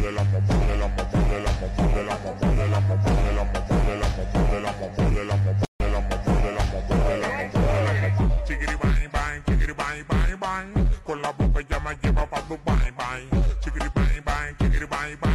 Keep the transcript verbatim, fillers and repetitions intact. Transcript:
Chiquiri bang bang, chiquiri bang bang bang, con la boca ya me lleva pa' tu bang bang. Chiquiri bang bang, chiquiri bang bang.